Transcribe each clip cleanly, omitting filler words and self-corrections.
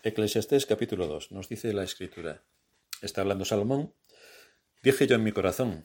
Eclesiastés capítulo 2, nos dice la Escritura. Está hablando Salomón. Dije yo en mi corazón,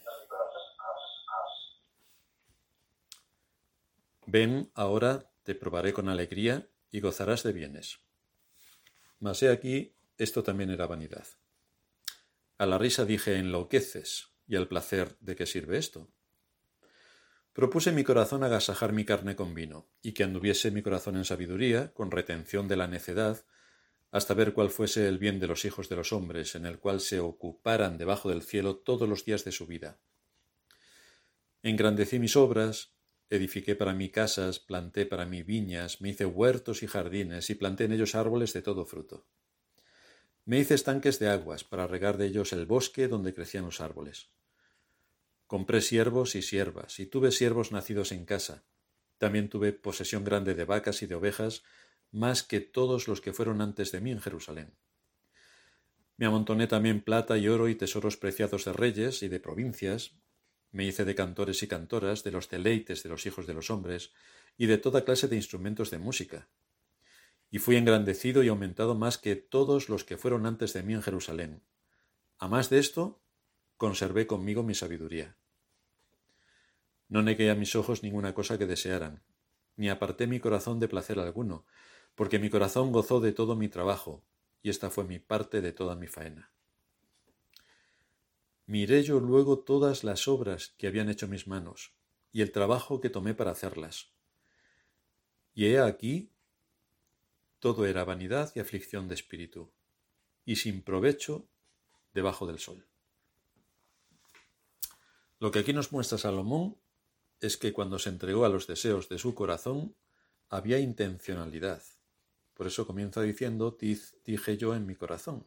ven, ahora te probaré con alegría y gozarás de bienes. Mas he aquí, esto también era vanidad. A la risa dije, enloqueces, y al placer, ¿de qué sirve esto? Propuse mi corazón agasajar mi carne con vino, y que anduviese mi corazón en sabiduría, con retención de la necedad, hasta ver cuál fuese el bien de los hijos de los hombres, en el cual se ocuparan debajo del cielo todos los días de su vida. Engrandecí mis obras, edifiqué para mí casas, planté para mí viñas, me hice huertos y jardines, y planté en ellos árboles de todo fruto. Me hice estanques de aguas, para regar de ellos el bosque donde crecían los árboles. Compré siervos y siervas, y tuve siervos nacidos en casa. También tuve posesión grande de vacas y de ovejas, más que todos los que fueron antes de mí en Jerusalén. Me amontoné también plata y oro y tesoros preciados de reyes y de provincias. Me hice de cantores y cantoras, de los deleites de los hijos de los hombres, y de toda clase de instrumentos de música. Y fui engrandecido y aumentado más que todos los que fueron antes de mí en Jerusalén. A más de esto, conservé conmigo mi sabiduría. No negué a mis ojos ninguna cosa que desearan, ni aparté mi corazón de placer alguno, porque mi corazón gozó de todo mi trabajo, y esta fue mi parte de toda mi faena. Miré yo luego todas las obras que habían hecho mis manos, y el trabajo que tomé para hacerlas. Y he aquí, todo era vanidad y aflicción de espíritu, y sin provecho debajo del sol. Lo que aquí nos muestra Salomón es que cuando se entregó a los deseos de su corazón, había intencionalidad. Por eso comienza diciendo, dije yo en mi corazón.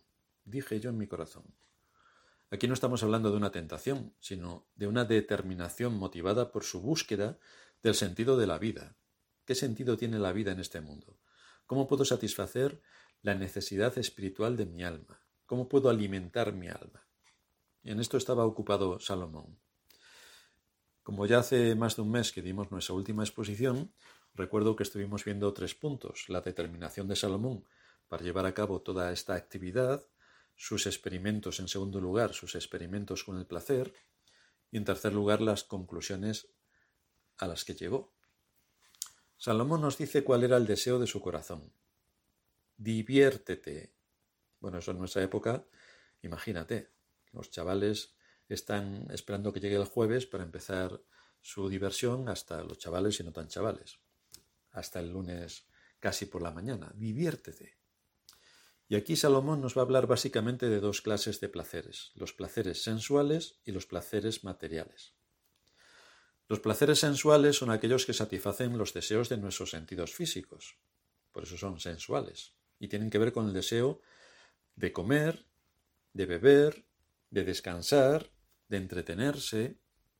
Aquí no estamos hablando de una tentación, sino de una determinación motivada por su búsqueda del sentido de la vida. ¿Qué sentido tiene la vida en este mundo? ¿Cómo puedo satisfacer la necesidad espiritual de mi alma? ¿Cómo puedo alimentar mi alma? Y en esto estaba ocupado Salomón. Como ya hace más de un mes que dimos nuestra última exposición, recuerdo que estuvimos viendo 3 puntos: la determinación de Salomón para llevar a cabo toda esta actividad, sus experimentos, en segundo lugar, sus experimentos con el placer, y en tercer lugar, las conclusiones a las que llegó. Salomón nos dice cuál era el deseo de su corazón. Diviértete. Bueno, eso en nuestra época, imagínate, los chavales están esperando que llegue el jueves para empezar su diversión, hasta los chavales y no tan chavales, hasta el lunes casi por la mañana. Diviértete. Y aquí Salomón nos va a hablar básicamente de 2 clases de placeres: los placeres sensuales y los placeres materiales. Los placeres sensuales son aquellos que satisfacen los deseos de nuestros sentidos físicos, por eso son sensuales, y tienen que ver con el deseo de comer, de beber, de descansar, de entretenerse.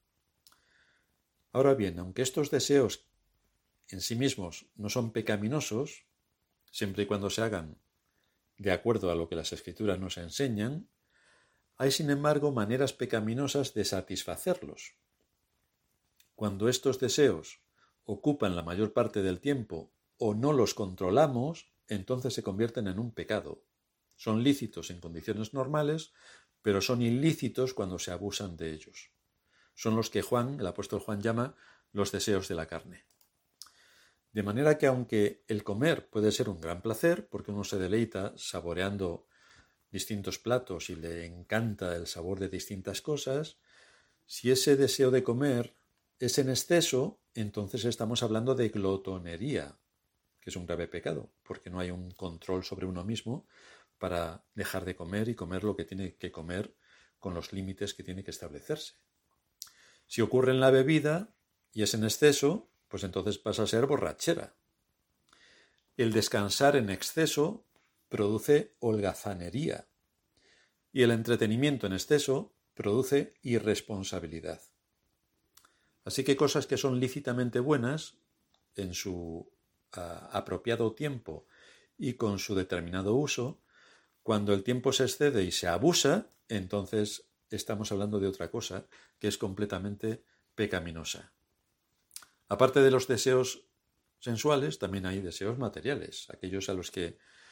Ahora bien, aunque estos deseos en sí mismos no son pecaminosos, siempre y cuando se hagan de acuerdo a lo que las Escrituras nos enseñan, hay sin embargo maneras pecaminosas de satisfacerlos. Cuando estos deseos ocupan la mayor parte del tiempo o no los controlamos, entonces se convierten en un pecado. Son lícitos en condiciones normales, pero son ilícitos cuando se abusan de ellos. Son los que el apóstol Juan, llama los deseos de la carne. De manera que aunque el comer puede ser un gran placer, porque uno se deleita saboreando distintos platos y le encanta el sabor de distintas cosas, si ese deseo de comer es en exceso, entonces estamos hablando de glotonería, que es un grave pecado, porque no hay un control sobre uno mismo para dejar de comer y comer lo que tiene que comer con los límites que tiene que establecerse. Si ocurre en la bebida y es en exceso, pues entonces pasa a ser borrachera. El descansar en exceso produce holgazanería y el entretenimiento en exceso produce irresponsabilidad. Así que cosas que son lícitamente buenas en su apropiado tiempo y con su determinado uso, cuando el tiempo se excede y se abusa, entonces estamos hablando de otra cosa que es completamente pecaminosa. Aparte de los deseos sensuales, también hay deseos materiales, aquellos a los que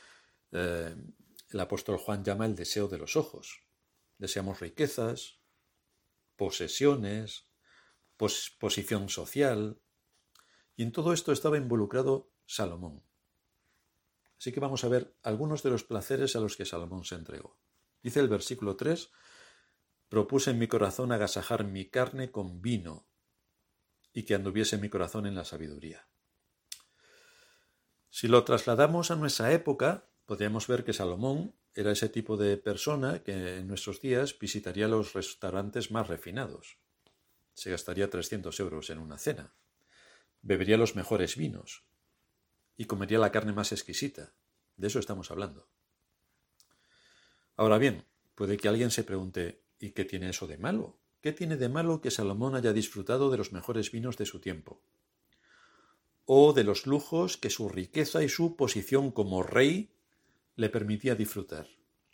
el apóstol Juan llama el deseo de los ojos. Deseamos riquezas, posesiones, posición social, y en todo esto estaba involucrado Salomón. Así que vamos a ver algunos de los placeres a los que Salomón se entregó. Dice el versículo 3, propuse en mi corazón agasajar mi carne con vino y que anduviese mi corazón en la sabiduría. Si lo trasladamos a nuestra época, podríamos ver que Salomón era ese tipo de persona que en nuestros días visitaría los restaurantes más refinados. Se gastaría 300 euros en una cena. Bebería los mejores vinos y comería la carne más exquisita. De eso estamos hablando. Ahora bien, puede que alguien se pregunte, ¿y qué tiene eso de malo? ¿Qué tiene de malo que Salomón haya disfrutado de los mejores vinos de su tiempo? O de los lujos que su riqueza y su posición como rey le permitía disfrutar.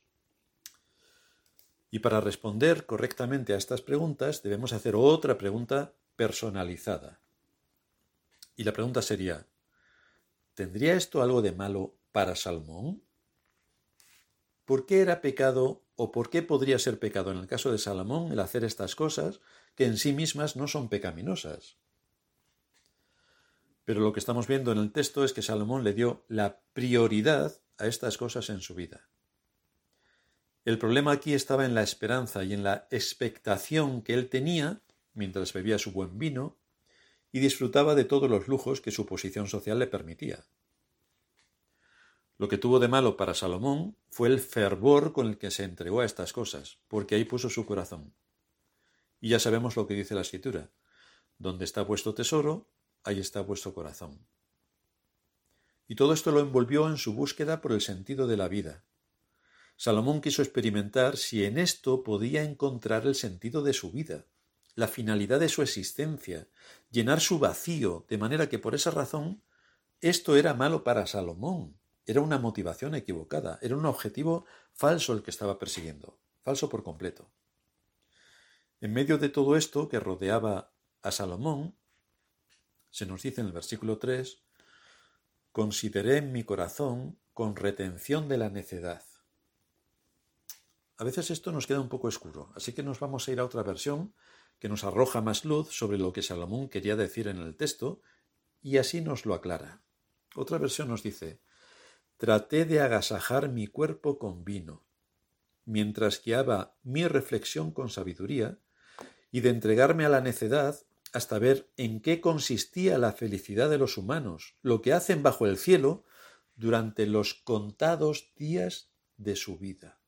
Y para responder correctamente a estas preguntas debemos hacer otra pregunta personalizada. Y la pregunta sería, ¿tendría esto algo de malo para Salomón? ¿Por qué era pecado o por qué podría ser pecado en el caso de Salomón el hacer estas cosas que en sí mismas no son pecaminosas? Pero lo que estamos viendo en el texto es que Salomón le dio la prioridad a estas cosas en su vida. El problema aquí estaba en la esperanza y en la expectación que él tenía mientras bebía su buen vino y disfrutaba de todos los lujos que su posición social le permitía. Lo que tuvo de malo para Salomón fue el fervor con el que se entregó a estas cosas, porque ahí puso su corazón. Y ya sabemos lo que dice la Escritura. Donde está vuestro tesoro, ahí está vuestro corazón. Y todo esto lo envolvió en su búsqueda por el sentido de la vida. Salomón quiso experimentar si en esto podía encontrar el sentido de su vida, la finalidad de su existencia, llenar su vacío, de manera que por esa razón esto era malo para Salomón. Era una motivación equivocada, era un objetivo falso el que estaba persiguiendo, falso por completo. En medio de todo esto que rodeaba a Salomón, se nos dice en el versículo 3, consideré en mi corazón con retención de la necedad. A veces esto nos queda un poco oscuro, así que nos vamos a ir a otra versión que nos arroja más luz sobre lo que Salomón quería decir en el texto y así nos lo aclara. Otra versión nos dice, traté de agasajar mi cuerpo con vino, mientras guiaba mi reflexión con sabiduría y de entregarme a la necedad hasta ver en qué consistía la felicidad de los humanos, lo que hacen bajo el cielo durante los contados días de su vida.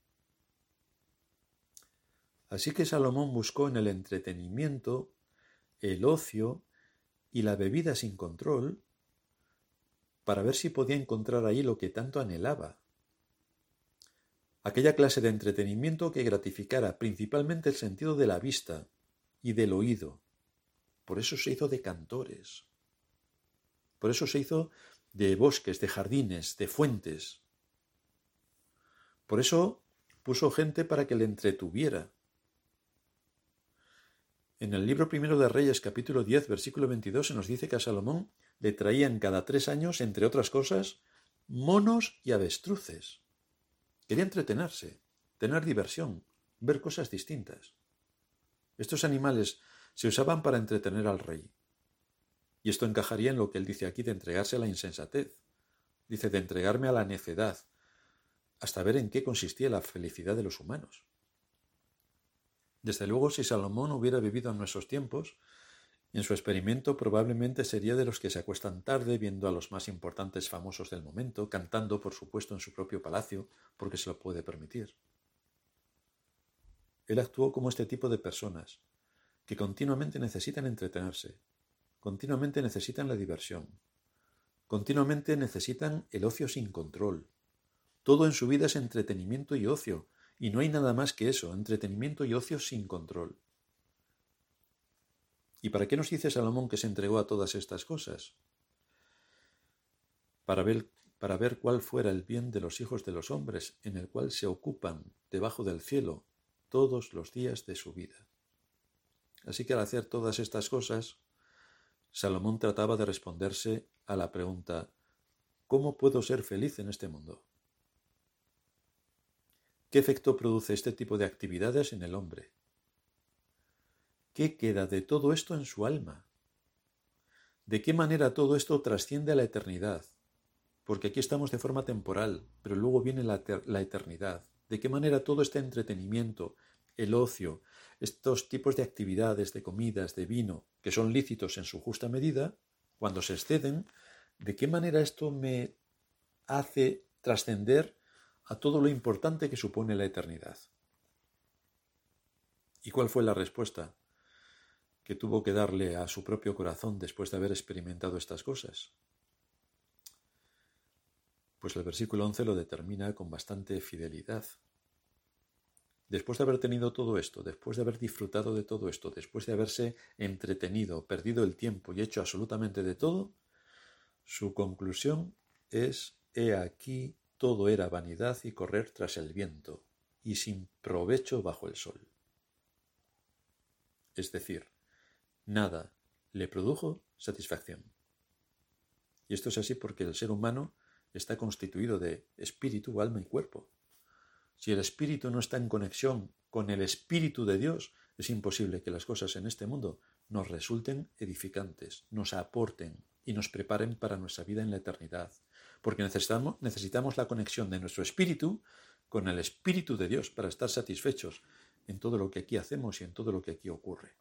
Así que Salomón buscó en el entretenimiento, el ocio y la bebida sin control para ver si podía encontrar ahí lo que tanto anhelaba. Aquella clase de entretenimiento que gratificara principalmente el sentido de la vista y del oído. Por eso se hizo de cantores. Por eso se hizo de bosques, de jardines, de fuentes. Por eso puso gente para que le entretuviera. En el libro primero de Reyes, capítulo 10, versículo 22, se nos dice que a Salomón le traían cada 3 años, entre otras cosas, monos y avestruces. Quería entretenerse, tener diversión, ver cosas distintas. Estos animales se usaban para entretener al rey. Y esto encajaría en lo que él dice aquí de entregarse a la insensatez. Dice de entregarme a la necedad, hasta ver en qué consistía la felicidad de los humanos. Desde luego, si Salomón hubiera vivido en nuestros tiempos, en su experimento probablemente sería de los que se acuestan tarde viendo a los más importantes famosos del momento, cantando, por supuesto, en su propio palacio, porque se lo puede permitir. Él actuó como este tipo de personas, que continuamente necesitan entretenerse, continuamente necesitan la diversión, continuamente necesitan el ocio sin control. Todo en su vida es entretenimiento y ocio, y no hay nada más que eso, entretenimiento y ocio sin control. ¿Y para qué nos dice Salomón que se entregó a todas estas cosas? Para ver cuál fuera el bien de los hijos de los hombres, en el cual se ocupan debajo del cielo todos los días de su vida. Así que al hacer todas estas cosas, Salomón trataba de responderse a la pregunta, ¿cómo puedo ser feliz en este mundo? ¿Qué efecto produce este tipo de actividades en el hombre? ¿Qué queda de todo esto en su alma? ¿De qué manera todo esto trasciende a la eternidad? Porque aquí estamos de forma temporal, pero luego viene la eternidad. ¿De qué manera todo este entretenimiento, el ocio, estos tipos de actividades, de comidas, de vino, que son lícitos en su justa medida, cuando se exceden, de qué manera esto me hace trascender a todo lo importante que supone la eternidad? ¿Y cuál fue la respuesta que tuvo que darle a su propio corazón después de haber experimentado estas cosas? Pues el versículo 11 lo determina con bastante fidelidad. Después de haber tenido todo esto, después de haber disfrutado de todo esto, después de haberse entretenido, perdido el tiempo y hecho absolutamente de todo, su conclusión es: he aquí, todo era vanidad y correr tras el viento, y sin provecho bajo el sol. Es decir, nada le produjo satisfacción. Y esto es así porque el ser humano está constituido de espíritu, alma y cuerpo. Si el espíritu no está en conexión con el espíritu de Dios, es imposible que las cosas en este mundo nos resulten edificantes, nos aporten y nos preparen para nuestra vida en la eternidad. Porque necesitamos la conexión de nuestro espíritu con el espíritu de Dios para estar satisfechos en todo lo que aquí hacemos y en todo lo que aquí ocurre.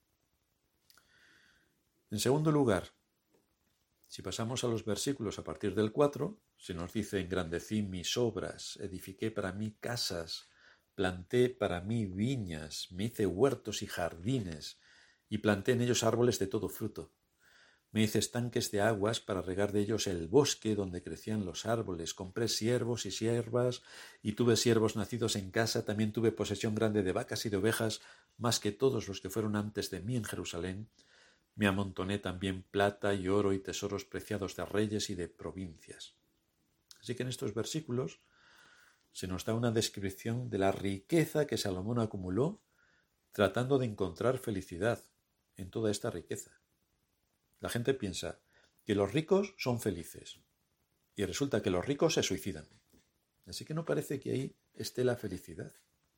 En segundo lugar, si pasamos a los versículos a partir del 4, se nos dice: engrandecí mis obras, edifiqué para mí casas, planté para mí viñas, me hice huertos y jardines, y planté en ellos árboles de todo fruto. Me hice estanques de aguas para regar de ellos el bosque donde crecían los árboles. Compré siervos y siervas, y tuve siervos nacidos en casa. También tuve posesión grande de vacas y de ovejas, más que todos los que fueron antes de mí en Jerusalén. Me amontoné también plata y oro y tesoros preciados de reyes y de provincias. Así que en estos versículos se nos da una descripción de la riqueza que Salomón acumuló tratando de encontrar felicidad en toda esta riqueza. La gente piensa que los ricos son felices y resulta que los ricos se suicidan. Así que no parece que ahí esté la felicidad.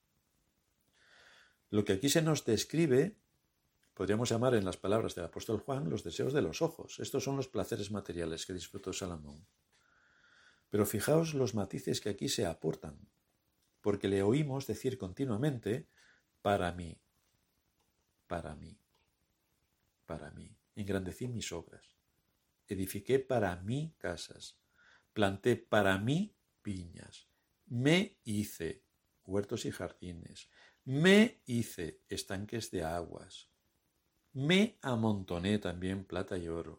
Lo que aquí se nos describe podríamos llamar, en las palabras del apóstol Juan, los deseos de los ojos. Estos son los placeres materiales que disfrutó Salomón. Pero fijaos los matices que aquí se aportan, porque le oímos decir continuamente: para mí, para mí, para mí. Engrandecí mis obras, edifiqué para mí casas, planté para mí viñas, me hice huertos y jardines, me hice estanques de aguas, me amontoné también plata y oro.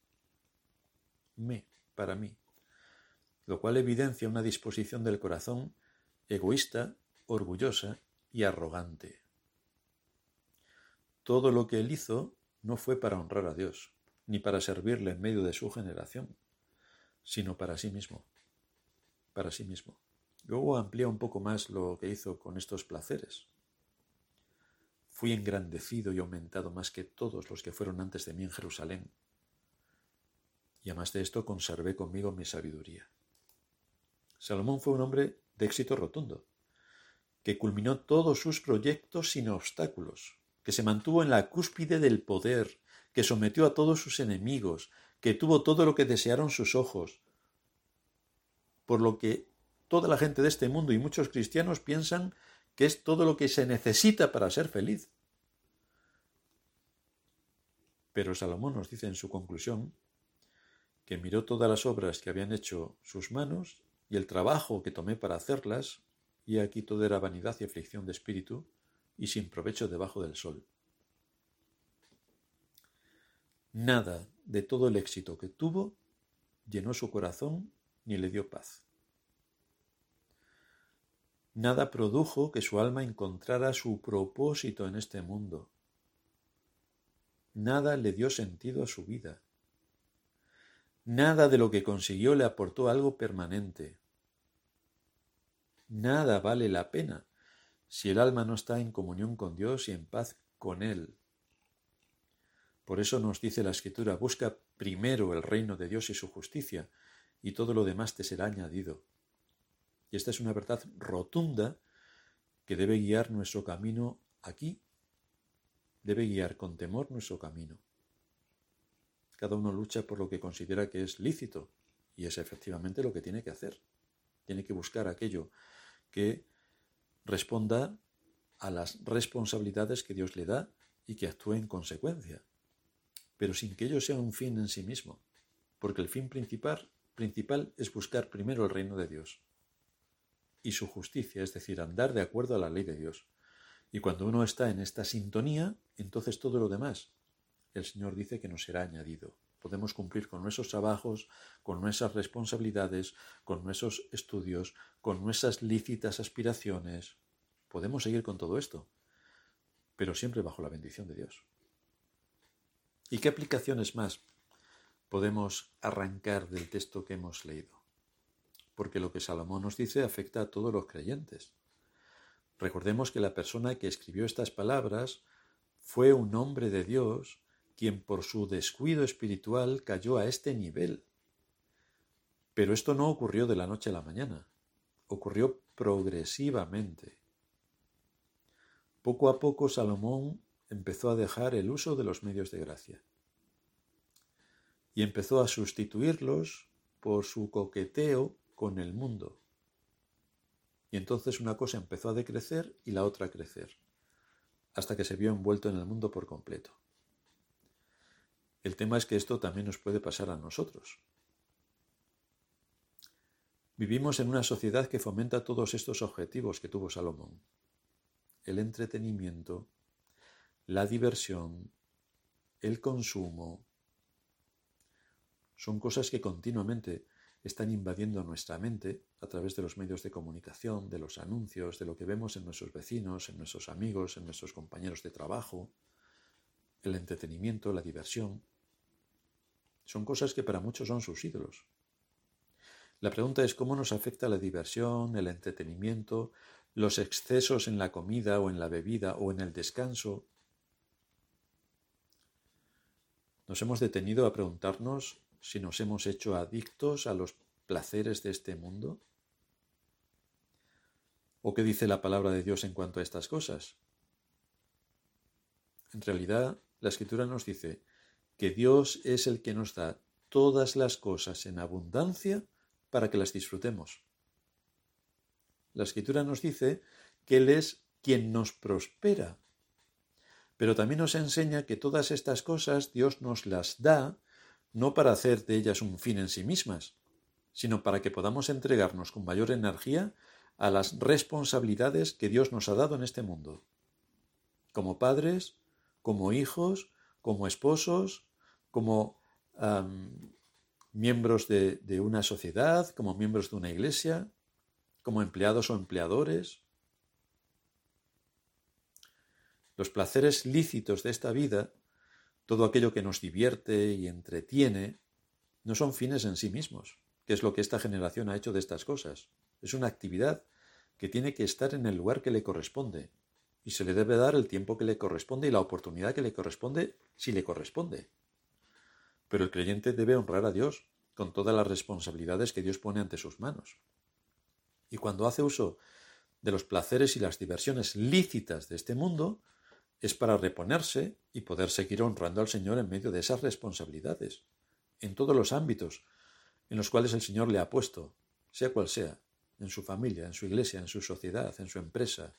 Para mí. Lo cual evidencia una disposición del corazón egoísta, orgullosa y arrogante. Todo lo que él hizo no fue para honrar a Dios, ni para servirle en medio de su generación, sino para sí mismo. Para sí mismo. Luego amplía un poco más lo que hizo con estos placeres. Fui engrandecido y aumentado más que todos los que fueron antes de mí en Jerusalén. Y además de esto conservé conmigo mi sabiduría. Salomón fue un hombre de éxito rotundo, que culminó todos sus proyectos sin obstáculos, que se mantuvo en la cúspide del poder, que sometió a todos sus enemigos, que tuvo todo lo que desearon sus ojos, por lo que toda la gente de este mundo y muchos cristianos piensan que es todo lo que se necesita para ser feliz. Pero Salomón nos dice en su conclusión que miró todas las obras que habían hecho sus manos y el trabajo que tomé para hacerlas, y aquí todo era vanidad y aflicción de espíritu, y sin provecho debajo del sol. Nada de todo el éxito que tuvo llenó su corazón ni le dio paz. Nada produjo que su alma encontrara su propósito en este mundo. Nada le dio sentido a su vida. Nada de lo que consiguió le aportó algo permanente. Nada vale la pena si el alma no está en comunión con Dios y en paz con Él. Por eso nos dice la Escritura: busca primero el reino de Dios y su justicia, y todo lo demás te será añadido. Y esta es una verdad rotunda que debe guiar nuestro camino aquí, debe guiar con temor nuestro camino. Cada uno lucha por lo que considera que es lícito, y es efectivamente lo que tiene que hacer. Tiene que buscar aquello que responda a las responsabilidades que Dios le da y que actúe en consecuencia, pero sin que ello sea un fin en sí mismo, porque el fin principal es buscar primero el reino de Dios y su justicia, es decir, andar de acuerdo a la ley de Dios. Y cuando uno está en esta sintonía, entonces todo lo demás, el Señor dice que nos será añadido. Podemos cumplir con nuestros trabajos, con nuestras responsabilidades, con nuestros estudios, con nuestras lícitas aspiraciones. Podemos seguir con todo esto, pero siempre bajo la bendición de Dios. ¿Y qué aplicaciones más podemos arrancar del texto que hemos leído? Porque lo que Salomón nos dice afecta a todos los creyentes. Recordemos que la persona que escribió estas palabras fue un hombre de Dios quien por su descuido espiritual cayó a este nivel. Pero esto no ocurrió de la noche a la mañana, ocurrió progresivamente. Poco a poco Salomón empezó a dejar el uso de los medios de gracia y empezó a sustituirlos por su coqueteo con el mundo. Y entonces una cosa empezó a decrecer y la otra a crecer, hasta que se vio envuelto en el mundo por completo. El tema es que esto también nos puede pasar a nosotros. Vivimos en una sociedad que fomenta todos estos objetivos que tuvo Salomón: el entretenimiento, la diversión, el consumo. Son cosas que continuamente están invadiendo nuestra mente a través de los medios de comunicación, de los anuncios, de lo que vemos en nuestros vecinos, en nuestros amigos, en nuestros compañeros de trabajo. El entretenimiento, la diversión, son cosas que para muchos son sus ídolos. La pregunta es cómo nos afecta la diversión, el entretenimiento, los excesos en la comida o en la bebida o en el descanso. ¿Nos hemos detenido a preguntarnos si nos hemos hecho adictos a los placeres de este mundo? ¿O qué dice la palabra de Dios en cuanto a estas cosas? En realidad, la Escritura nos dice que Dios es el que nos da todas las cosas en abundancia para que las disfrutemos. La Escritura nos dice que Él es quien nos prospera, pero también nos enseña que todas estas cosas Dios nos las da no para hacer de ellas un fin en sí mismas, sino para que podamos entregarnos con mayor energía a las responsabilidades que Dios nos ha dado en este mundo, como padres, como hijos, como esposos, como miembros de una sociedad, como miembros de una iglesia, como empleados o empleadores. Los placeres lícitos de esta vida, todo aquello que nos divierte y entretiene, no son fines en sí mismos, que es lo que esta generación ha hecho de estas cosas. Es una actividad que tiene que estar en el lugar que le corresponde y se le debe dar el tiempo que le corresponde y la oportunidad que le corresponde si le corresponde. Pero el creyente debe honrar a Dios con todas las responsabilidades que Dios pone ante sus manos. Y cuando hace uso de los placeres y las diversiones lícitas de este mundo, es para reponerse y poder seguir honrando al Señor en medio de esas responsabilidades, en todos los ámbitos en los cuales el Señor le ha puesto, sea cual sea, en su familia, en su iglesia, en su sociedad, en su empresa.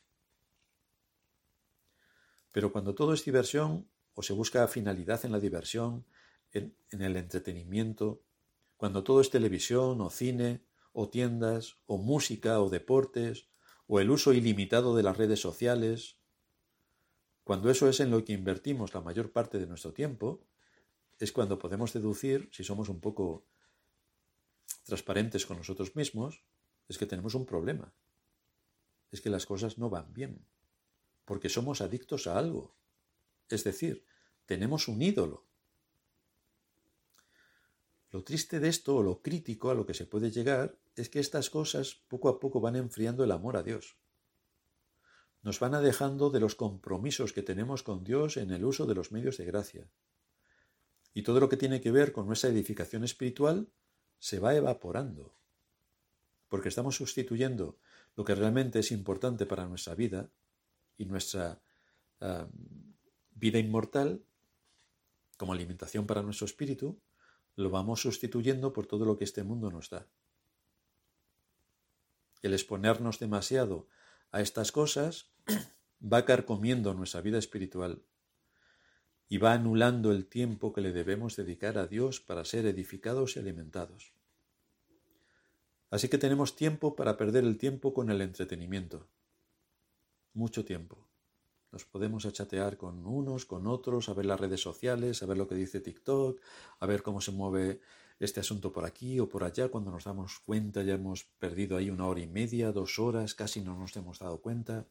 Pero cuando todo es diversión, o se busca finalidad en la diversión, en el entretenimiento, cuando todo es televisión o cine, o tiendas, o música, o deportes, o el uso ilimitado de las redes sociales, cuando eso es en lo que invertimos la mayor parte de nuestro tiempo, es cuando podemos deducir, si somos un poco transparentes con nosotros mismos, es que tenemos un problema. Es que las cosas no van bien, porque somos adictos a algo. Es decir, tenemos un ídolo. Lo triste de esto, o lo crítico a lo que se puede llegar, es que estas cosas poco a poco van enfriando el amor a Dios. Nos van alejando de los compromisos que tenemos con Dios en el uso de los medios de gracia. Y todo lo que tiene que ver con nuestra edificación espiritual se va evaporando. porque estamos sustituyendo lo que realmente es importante para nuestra vida y nuestra vida inmortal, como alimentación para nuestro espíritu, lo vamos sustituyendo por todo lo que este mundo nos da. El exponernos demasiado a estas cosas va carcomiendo nuestra vida espiritual y va anulando el tiempo que le debemos dedicar a Dios para ser edificados y alimentados. Así que tenemos tiempo para perder el tiempo con el entretenimiento. Mucho tiempo. Nos podemos chatear con unos, con otros, a ver las redes sociales, a ver lo que dice TikTok, a ver cómo se mueve este asunto por aquí o por allá. Cuando nos damos cuenta ya hemos perdido ahí 1 hora y media, 2 horas, casi no nos hemos dado cuenta.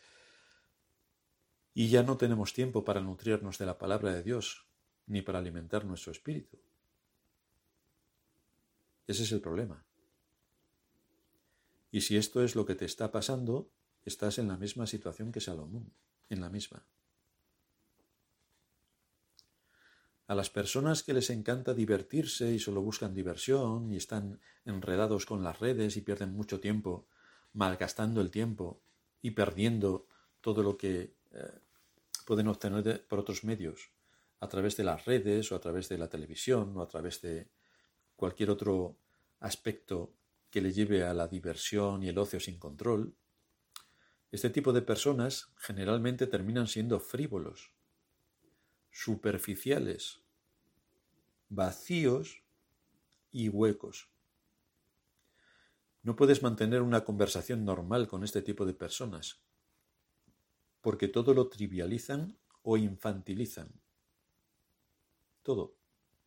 Y ya no tenemos tiempo para nutrirnos de la palabra de Dios, ni para alimentar nuestro espíritu. Ese es el problema. Y si esto es lo que te está pasando, estás en la misma situación que Salomón, en la misma. A las personas que les encanta divertirse y solo buscan diversión y están enredados con las redes y pierden mucho tiempo malgastando el tiempo y perdiendo todo lo que pueden obtener por otros medios, a través de las redes o a través de la televisión o a través de cualquier otro aspecto que le lleve a la diversión y el ocio sin control. Este tipo de personas generalmente terminan siendo frívolos, superficiales, vacíos y huecos. No puedes mantener una conversación normal con este tipo de personas, porque todo lo trivializan o infantilizan. Todo.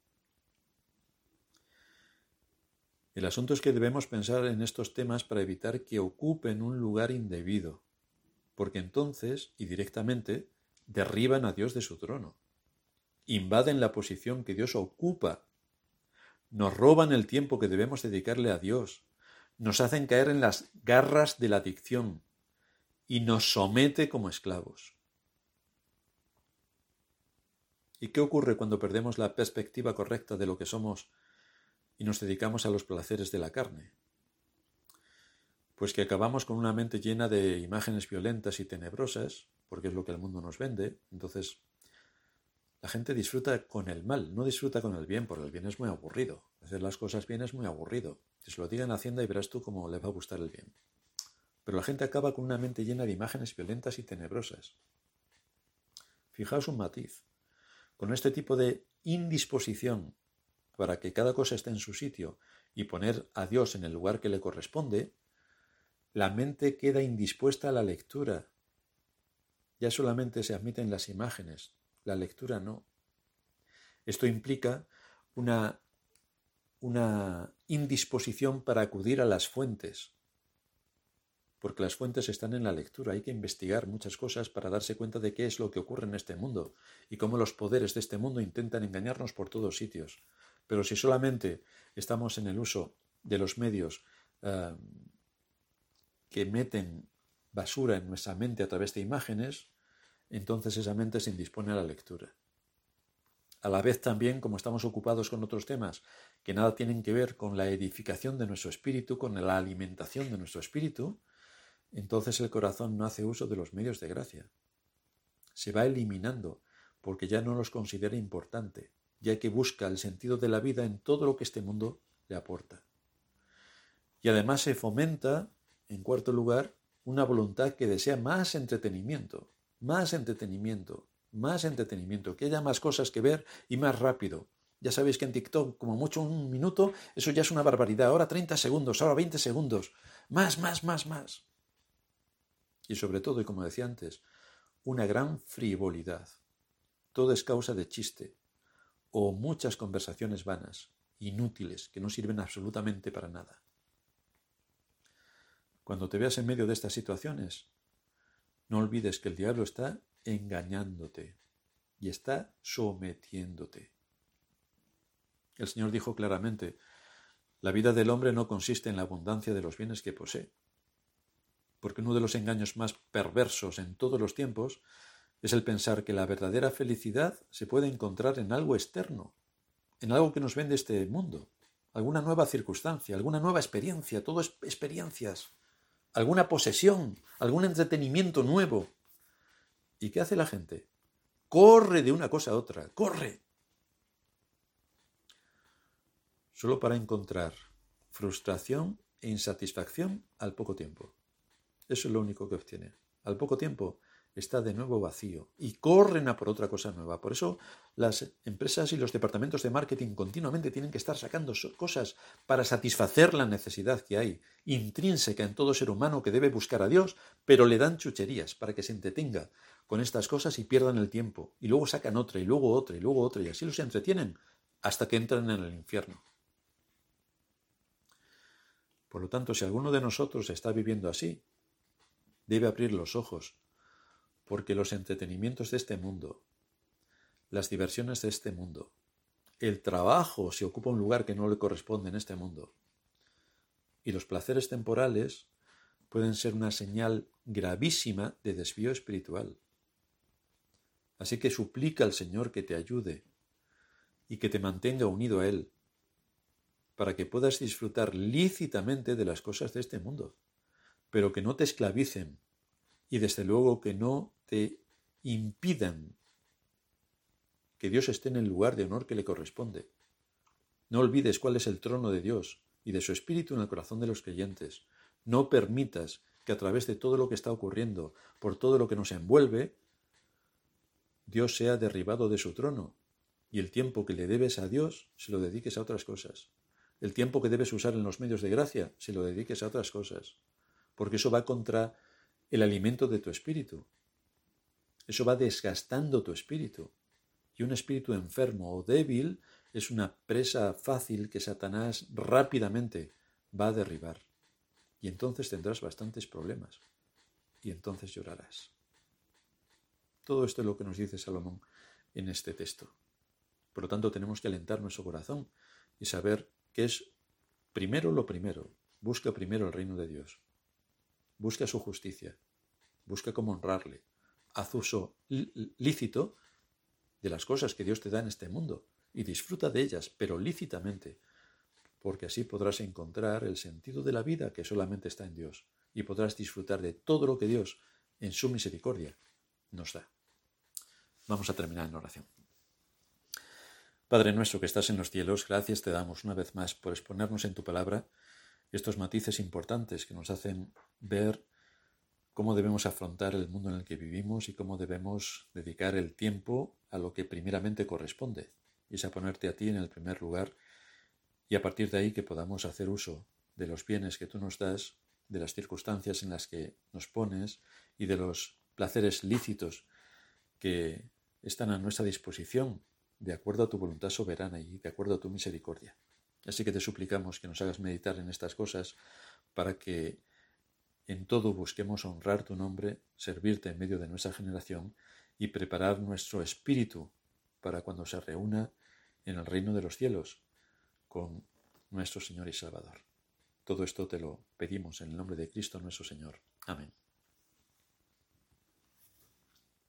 El asunto es que debemos pensar en estos temas para evitar que ocupen un lugar indebido, porque entonces, y directamente, derriban a Dios de su trono, invaden la posición que Dios ocupa, nos roban el tiempo que debemos dedicarle a Dios, nos hacen caer en las garras de la adicción y nos somete como esclavos. ¿Y qué ocurre cuando perdemos la perspectiva correcta de lo que somos y nos dedicamos a los placeres de la carne? Pues que acabamos con una mente llena de imágenes violentas y tenebrosas, porque es lo que el mundo nos vende. Entonces, la gente disfruta con el mal, no disfruta con el bien, porque el bien es muy aburrido. Hacer las cosas bien es muy aburrido. Que se lo digan a Hacienda y verás tú cómo le va a gustar el bien. Pero la gente acaba con una mente llena de imágenes violentas y tenebrosas. Fijaos un matiz. Con este tipo de indisposición para que cada cosa esté en su sitio y poner a Dios en el lugar que le corresponde, la mente queda indispuesta a la lectura. Ya solamente se admiten las imágenes, la lectura no. Esto implica una indisposición para acudir a las fuentes, porque las fuentes están en la lectura. Hay que investigar muchas cosas para darse cuenta de qué es lo que ocurre en este mundo y cómo los poderes de este mundo intentan engañarnos por todos sitios. Pero si solamente estamos en el uso de los medios que meten basura en nuestra mente a través de imágenes, entonces esa mente se indispone a la lectura. A la vez también, como estamos ocupados con otros temas que nada tienen que ver con la edificación de nuestro espíritu, con la alimentación de nuestro espíritu, entonces el corazón no hace uso de los medios de gracia. Se va eliminando porque ya no los considera importante, ya que busca el sentido de la vida en todo lo que este mundo le aporta. Y además se fomenta, en cuarto lugar, una voluntad que desea más entretenimiento, que haya más cosas que ver y más rápido. Ya sabéis que en TikTok, como mucho 1 minuto, eso ya es una barbaridad. Ahora 30 segundos, ahora 20 segundos. Más. Y sobre todo, y como decía antes, una gran frivolidad. Todo es causa de chiste o muchas conversaciones vanas, inútiles, que no sirven absolutamente para nada. Cuando te veas en medio de estas situaciones, no olvides que el diablo está engañándote y está sometiéndote. El Señor dijo claramente, la vida del hombre no consiste en la abundancia de los bienes que posee, porque uno de los engaños más perversos en todos los tiempos es el pensar que la verdadera felicidad se puede encontrar en algo externo, en algo que nos vende este mundo, alguna nueva circunstancia, alguna nueva experiencia, todo es experiencias, alguna posesión, algún entretenimiento nuevo. ¿Y qué hace la gente? Corre de una cosa a otra, corre. Solo para encontrar frustración e insatisfacción al poco tiempo. Eso es lo único que obtiene. Al poco tiempo está de nuevo vacío y corren a por otra cosa nueva. Por eso las empresas y los departamentos de marketing continuamente tienen que estar sacando cosas para satisfacer la necesidad que hay, intrínseca en todo ser humano que debe buscar a Dios, pero le dan chucherías para que se entretenga con estas cosas y pierdan el tiempo. Y luego sacan otra, y luego otra, y luego otra, y así los entretienen hasta que entran en el infierno. Por lo tanto, si alguno de nosotros está viviendo así, debe abrir los ojos, porque los entretenimientos de este mundo, las diversiones de este mundo, el trabajo si ocupa un lugar que no le corresponde en este mundo, y los placeres temporales pueden ser una señal gravísima de desvío espiritual. Así que suplica al Señor que te ayude y que te mantenga unido a Él, para que puedas disfrutar lícitamente de las cosas de este mundo, pero que no te esclavicen y desde luego que no te impidan que Dios esté en el lugar de honor que le corresponde. No olvides cuál es el trono de Dios y de su Espíritu en el corazón de los creyentes. No permitas que a través de todo lo que está ocurriendo, por todo lo que nos envuelve, Dios sea derribado de su trono y el tiempo que le debes a Dios se lo dediques a otras cosas. El tiempo que debes usar en los medios de gracia se lo dediques a otras cosas, porque eso va contra el alimento de tu espíritu. Eso va desgastando tu espíritu. Y un espíritu enfermo o débil es una presa fácil que Satanás rápidamente va a derribar. Y entonces tendrás bastantes problemas. Y entonces llorarás. Todo esto es lo que nos dice Salomón en este texto. Por lo tanto, tenemos que alentar nuestro corazón y saber que es primero lo primero. Busca primero el reino de Dios. Busca su justicia. Busca cómo honrarle. Haz uso lícito de las cosas que Dios te da en este mundo y disfruta de ellas, pero lícitamente, porque así podrás encontrar el sentido de la vida que solamente está en Dios y podrás disfrutar de todo lo que Dios, en su misericordia, nos da. Vamos a terminar en oración. Padre nuestro que estás en los cielos, gracias te damos una vez más por exponernos en tu palabra estos matices importantes que nos hacen ver cómo debemos afrontar el mundo en el que vivimos y cómo debemos dedicar el tiempo a lo que primeramente corresponde, y es a ponerte a ti en el primer lugar, y a partir de ahí que podamos hacer uso de los bienes que tú nos das, de las circunstancias en las que nos pones y de los placeres lícitos que están a nuestra disposición, de acuerdo a tu voluntad soberana y de acuerdo a tu misericordia. Así que te suplicamos que nos hagas meditar en estas cosas para que en todo busquemos honrar tu nombre, servirte en medio de nuestra generación y preparar nuestro espíritu para cuando se reúna en el reino de los cielos con nuestro Señor y Salvador. Todo esto te lo pedimos en el nombre de Cristo nuestro Señor. Amén.